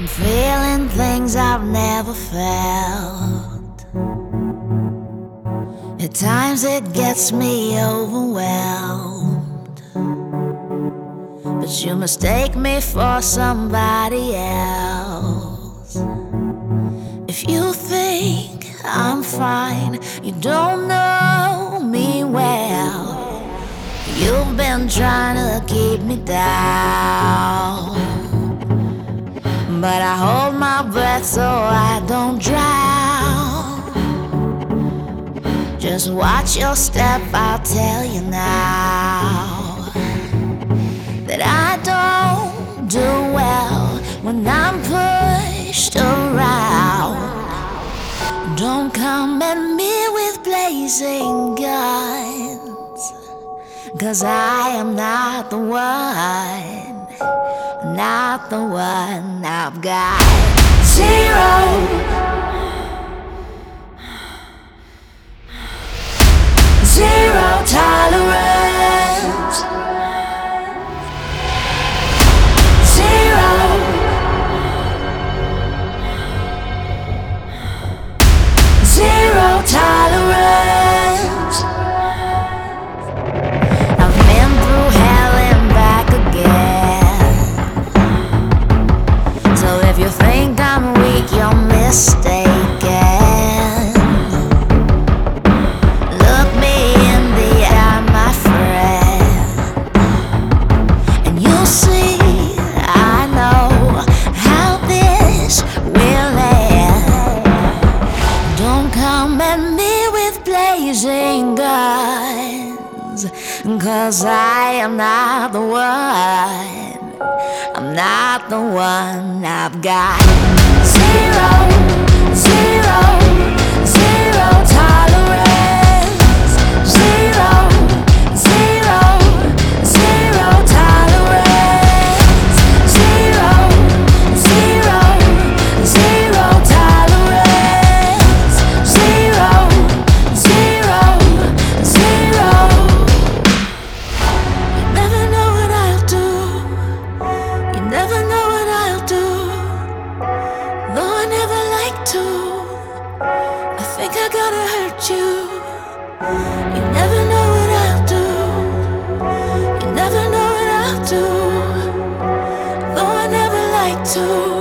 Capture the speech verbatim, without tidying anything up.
I'm feeling things I've never felt. At times it gets me overwhelmed, but you mistake me for somebody else. If you think I'm fine, you don't know me well. You've been trying to keep me down, but I hold my breath so I don't drown. Just watch your step, I'll tell you now that I don't do well when I'm pushed around. Don't come at me with blazing guns, 'cause I am not the one, not the one. I've got zero, zero tolerance, zero, zero tolerance. I've been through hell and back again, so if you think I'm weak, you're mistaken. Look me in the eye, my friend, and you'll see I know how this will end. Don't come at me with blazing guns, 'cause I am not the one, I'm not the one. I've got zero, zero, zero tolerance, zero, zero, zero tolerance, zero, zero, zero tolerance, zero, zero, zero. You never know what I'll do, you never know what I'll do, though I never like to. I think I gotta hurt you. You never know what I'll do, you never know what I'll do, though I never like to.